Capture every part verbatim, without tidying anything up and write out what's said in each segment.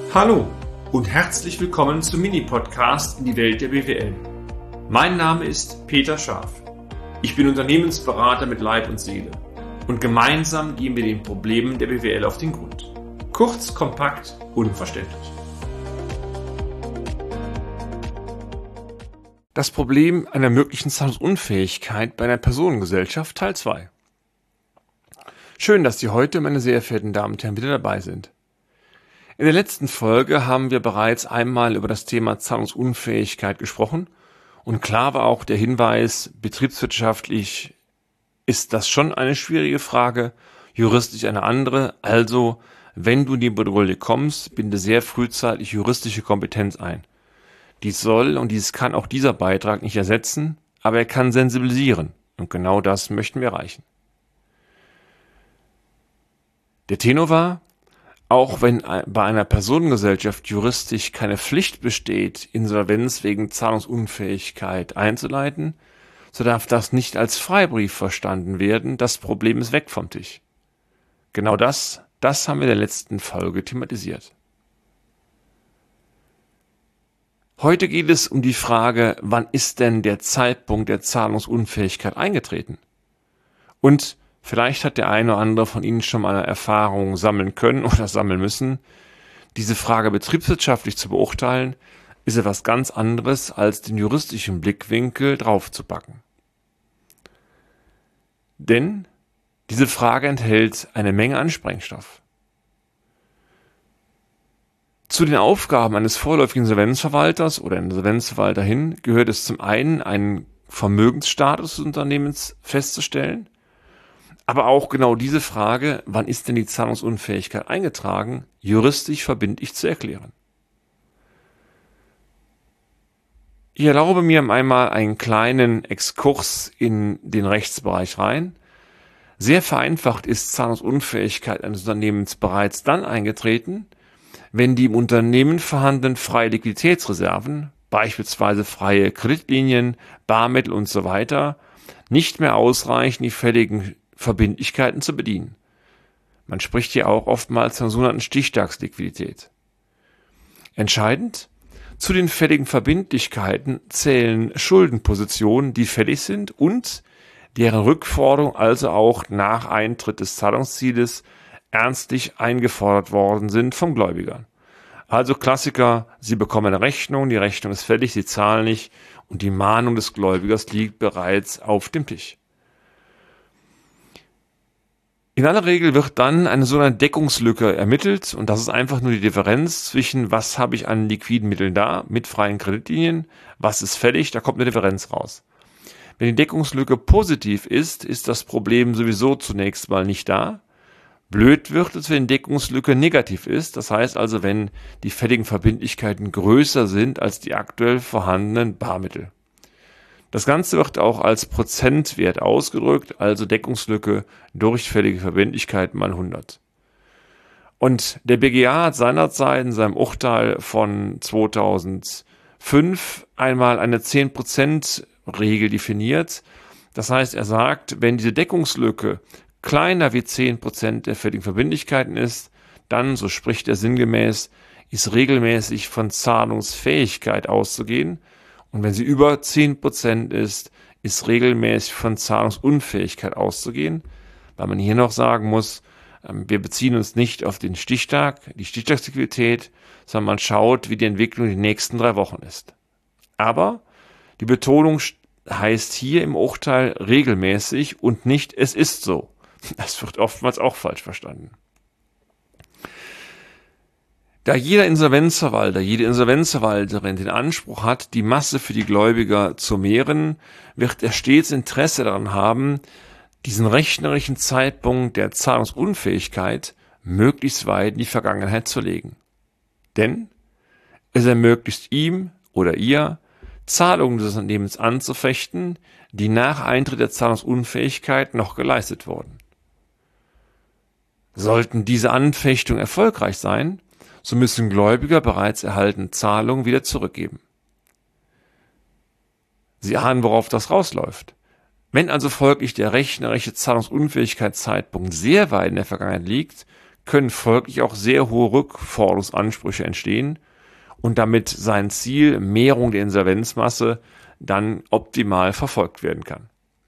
Hallo und herzlich willkommen zum Mini-Podcast in die Welt der B W L. Mein Name ist Peter Scharf. Ich bin Unternehmensberater mit Leib und Seele und gemeinsam gehen wir den Problemen der B W L auf den Grund. Kurz, kompakt, unverständlich. Das Problem einer möglichen Zahlungsunfähigkeit bei einer Personengesellschaft Teil zwei. Schön, dass Sie heute, meine sehr verehrten Damen und Herren, wieder dabei sind. In der letzten Folge haben wir bereits einmal über das Thema Zahlungsunfähigkeit gesprochen und klar war auch der Hinweis, betriebswirtschaftlich ist das schon eine schwierige Frage, juristisch eine andere, also wenn du in die Bredouille kommst, binde sehr frühzeitig juristische Kompetenz ein. Dies soll und dies kann auch dieser Beitrag nicht ersetzen, aber er kann sensibilisieren und genau das möchten wir erreichen. Der Tenor war, auch wenn bei einer Personengesellschaft juristisch keine Pflicht besteht, Insolvenz wegen Zahlungsunfähigkeit einzuleiten, so darf das nicht als Freibrief verstanden werden, das Problem ist weg vom Tisch. Genau das, das haben wir in der letzten Folge thematisiert. Heute geht es um die Frage, wann ist denn der Zeitpunkt der Zahlungsunfähigkeit eingetreten? Und vielleicht hat der eine oder andere von Ihnen schon mal eine Erfahrung sammeln können oder sammeln müssen. Diese Frage betriebswirtschaftlich zu beurteilen, ist etwas ganz anderes, als den juristischen Blickwinkel draufzupacken. Denn diese Frage enthält eine Menge an Sprengstoff. Zu den Aufgaben eines vorläufigen Insolvenzverwalters oder Insolvenzverwalter hin gehört es zum einen, einen Vermögensstatus des Unternehmens festzustellen, aber auch genau diese Frage, wann ist denn die Zahlungsunfähigkeit eingetragen, juristisch verbindlich zu erklären. Ich erlaube mir einmal einen kleinen Exkurs in den Rechtsbereich rein. Sehr vereinfacht ist Zahlungsunfähigkeit eines Unternehmens bereits dann eingetreten, wenn die im Unternehmen vorhandenen freie Liquiditätsreserven, beispielsweise freie Kreditlinien, Barmittel und so weiter, nicht mehr ausreichen, die fälligen Verbindlichkeiten zu bedienen. Man spricht hier auch oftmals von sogenannten Stichtagsliquidität. Entscheidend: Zu den fälligen Verbindlichkeiten zählen Schuldenpositionen, die fällig sind und deren Rückforderung also auch nach Eintritt des Zahlungszieles ernstlich eingefordert worden sind vom Gläubiger. Also Klassiker: Sie bekommen eine Rechnung, die Rechnung ist fällig, Sie zahlen nicht und die Mahnung des Gläubigers liegt bereits auf dem Tisch. In aller Regel wird dann eine sogenannte Deckungslücke ermittelt und das ist einfach nur die Differenz zwischen, was habe ich an liquiden Mitteln da mit freien Kreditlinien, was ist fällig, da kommt eine Differenz raus. Wenn die Deckungslücke positiv ist, ist das Problem sowieso zunächst mal nicht da. Blöd wird es, wenn die Deckungslücke negativ ist, das heißt also, wenn die fälligen Verbindlichkeiten größer sind als die aktuell vorhandenen Barmittel. Das Ganze wird auch als Prozentwert ausgedrückt, also Deckungslücke durch fällige Verbindlichkeiten mal hundert. Und der B G A hat seinerzeit in seinem Urteil von zweitausendfünf einmal eine zehn Prozent Regel definiert. Das heißt, er sagt, wenn diese Deckungslücke kleiner wie zehn Prozent der fälligen Verbindlichkeiten ist, dann, so spricht er sinngemäß, ist regelmäßig von Zahlungsfähigkeit auszugehen. Und wenn sie über zehn Prozent ist, ist regelmäßig von Zahlungsunfähigkeit auszugehen, weil man hier noch sagen muss, wir beziehen uns nicht auf den Stichtag, die Stichtagsliquidität, sondern man schaut, wie die Entwicklung die nächsten drei Wochen ist. Aber die Betonung heißt hier im Urteil regelmäßig und nicht es ist so. Das wird oftmals auch falsch verstanden. Da jeder Insolvenzverwalter, jede Insolvenzverwalterin den Anspruch hat, die Masse für die Gläubiger zu mehren, wird er stets Interesse daran haben, diesen rechnerischen Zeitpunkt der Zahlungsunfähigkeit möglichst weit in die Vergangenheit zu legen. Denn es ermöglicht ihm oder ihr, Zahlungen des Unternehmens anzufechten, die nach Eintritt der Zahlungsunfähigkeit noch geleistet wurden. Sollten diese Anfechtungen erfolgreich sein, so müssen Gläubiger bereits erhaltene Zahlungen wieder zurückgeben. Sie ahnen, worauf das rausläuft. Wenn also folglich der rechnerische Zahlungsunfähigkeitszeitpunkt sehr weit in der Vergangenheit liegt, können folglich auch sehr hohe Rückforderungsansprüche entstehen und damit sein Ziel, Mehrung der Insolvenzmasse, dann optimal verfolgt werden kann.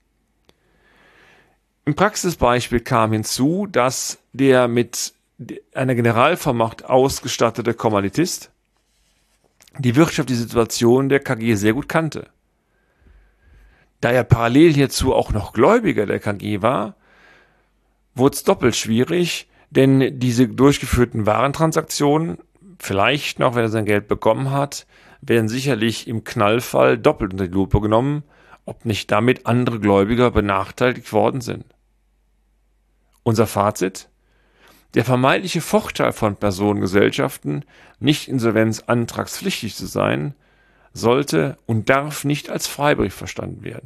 Im Praxisbeispiel kam hinzu, dass der mit einer Generalvollmacht ausgestattete Kommanditist die wirtschaftliche Situation der K G sehr gut kannte. Da er parallel hierzu auch noch Gläubiger der K G war, wurde es doppelt schwierig, denn diese durchgeführten Warentransaktionen, vielleicht noch, wenn er sein Geld bekommen hat, werden sicherlich im Knallfall doppelt unter die Lupe genommen, ob nicht damit andere Gläubiger benachteiligt worden sind. Unser Fazit: Der vermeintliche Vorteil von Personengesellschaften, nicht insolvenzantragspflichtig zu sein, sollte und darf nicht als Freibrief verstanden werden.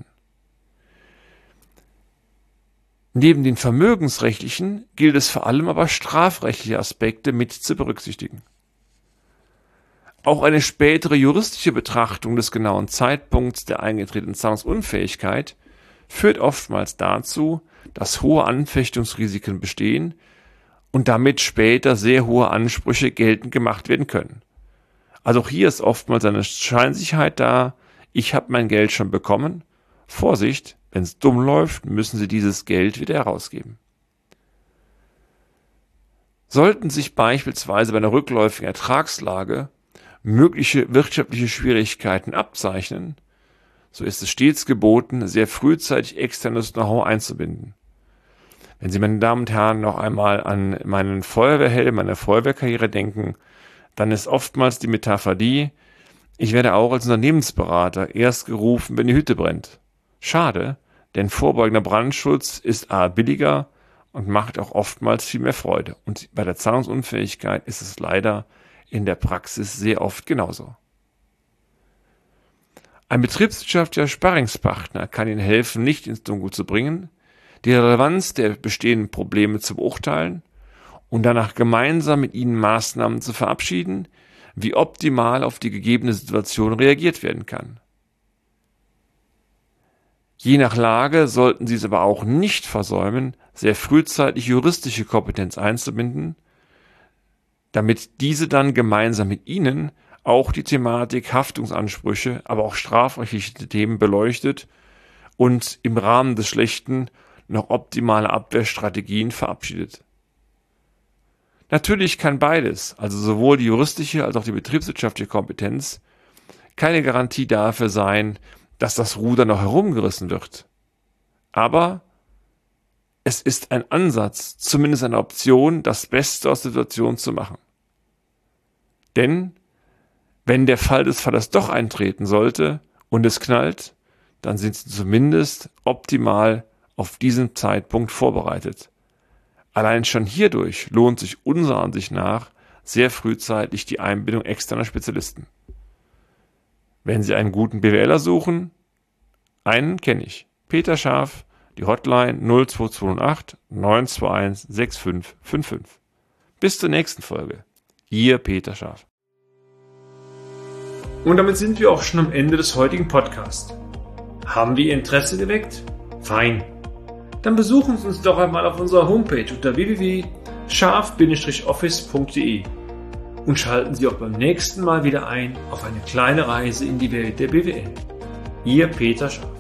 Neben den vermögensrechtlichen gilt es vor allem aber strafrechtliche Aspekte mit zu berücksichtigen. Auch eine spätere juristische Betrachtung des genauen Zeitpunkts der eingetretenen Zahlungsunfähigkeit führt oftmals dazu, dass hohe Anfechtungsrisiken bestehen und damit später sehr hohe Ansprüche geltend gemacht werden können. Also auch hier ist oftmals eine Scheinsicherheit da: Ich habe mein Geld schon bekommen. Vorsicht, wenn es dumm läuft, müssen Sie dieses Geld wieder herausgeben. Sollten sich beispielsweise bei einer rückläufigen Ertragslage mögliche wirtschaftliche Schwierigkeiten abzeichnen, so ist es stets geboten, sehr frühzeitig externes Know-how einzubinden. Wenn Sie, meine Damen und Herren, noch einmal an meinen Feuerwehrhelm, meine Feuerwehrkarriere denken, dann ist oftmals die Metapher die: Ich werde auch als Unternehmensberater erst gerufen, wenn die Hütte brennt. Schade, denn vorbeugender Brandschutz ist a. billiger und macht auch oftmals viel mehr Freude. Und bei der Zahlungsunfähigkeit ist es leider in der Praxis sehr oft genauso. Ein betriebswirtschaftlicher Sparringspartner kann Ihnen helfen, nicht ins Dunkel zu bringen, die Relevanz der bestehenden Probleme zu beurteilen und danach gemeinsam mit Ihnen Maßnahmen zu verabschieden, wie optimal auf die gegebene Situation reagiert werden kann. Je nach Lage sollten Sie es aber auch nicht versäumen, sehr frühzeitig juristische Kompetenz einzubinden, damit diese dann gemeinsam mit Ihnen auch die Thematik Haftungsansprüche, aber auch strafrechtliche Themen beleuchtet und im Rahmen des Schlechten noch optimale Abwehrstrategien verabschiedet. Natürlich kann beides, also sowohl die juristische als auch die betriebswirtschaftliche Kompetenz, keine Garantie dafür sein, dass das Ruder noch herumgerissen wird. Aber es ist ein Ansatz, zumindest eine Option, das Beste aus der Situation zu machen. Denn wenn der Fall des Falles doch eintreten sollte und es knallt, dann sind Sie zumindest optimal auf diesen Zeitpunkt vorbereitet. Allein schon hierdurch lohnt sich unserer Ansicht nach sehr frühzeitig die Einbindung externer Spezialisten. Wenn Sie einen guten BWLer suchen, einen kenne ich. Peter Scharf, die Hotline null zwei zwei acht neun zwei eins sechs fünf fünf fünf. Bis zur nächsten Folge. Ihr Peter Scharf. Und damit sind wir auch schon am Ende des heutigen Podcasts. Haben wir Ihr Interesse geweckt? Fein. Dann besuchen Sie uns doch einmal auf unserer Homepage unter w w w punkt scharf Office punkt d e und schalten Sie auch beim nächsten Mal wieder ein auf eine kleine Reise in die Welt der B W L. Ihr Peter Scharf.